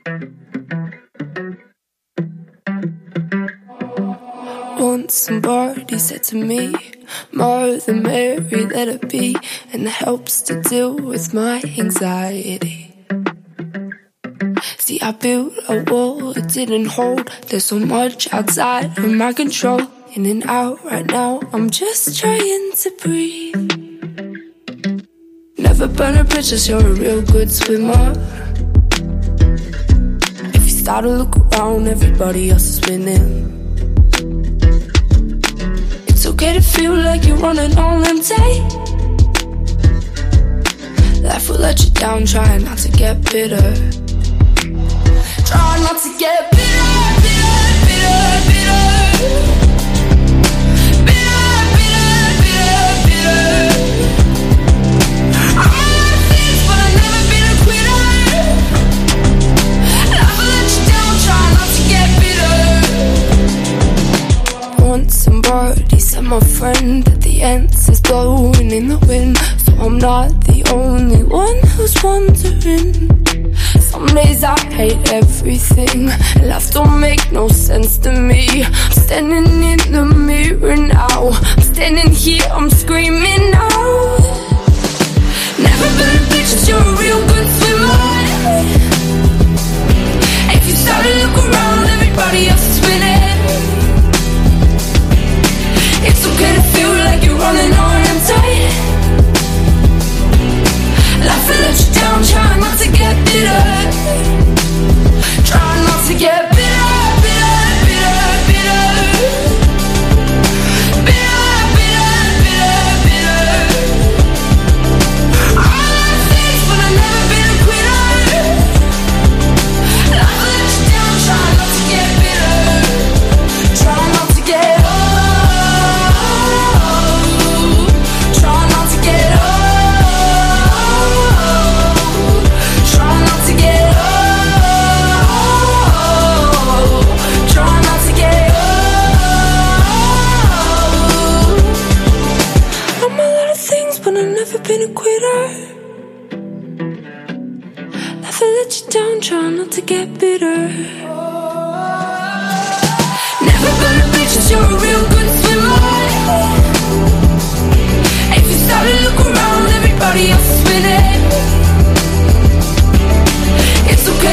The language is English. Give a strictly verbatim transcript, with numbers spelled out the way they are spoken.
Once somebody said to me, more than Mary, let it be, and it helps to deal with my anxiety. See, I built a wall, it didn't hold. There's so much outside of my control. In and out right now, I'm just trying to breathe. Never burn a bridges, you're a real good swimmer. If you start to look around, everybody else is winning. It's okay to feel like you're running on empty. Life will let you down, try not to get bitter. Try not to get bitter, bitter, bitter, bitter. Bitter, bitter, bitter, bitter. I'm a lot of things, but I've never been a quitter. Life will let you down, try not to get bitter. Once somebody said, my friend, that the answer's blowing in the wind. So I'm not the only one who's wondering. Some days I hate everything. Life don't make no sense to me. I'm standing in the mirror now. I'm standing here, I'm screaming out. Never been in pictures, you're a real good swimmer. If you start to look around, everybody else is winning. It's okay to feel like you're running on empty. Life will let you down, try not to get bitter. Try not to get bitter, bitter, bitter, bitter. Bitter, bitter, bitter, bitter. I'm a lot of things, but I've never been a quitter. Life will let you down, try not to get bitter. Try not to get old. Try not to get old. Been a quitter. Life will let you down, try not to get bitter. Never been a bitch, you're a real good swimmer. If you start to look around, everybody else is winning. It's okay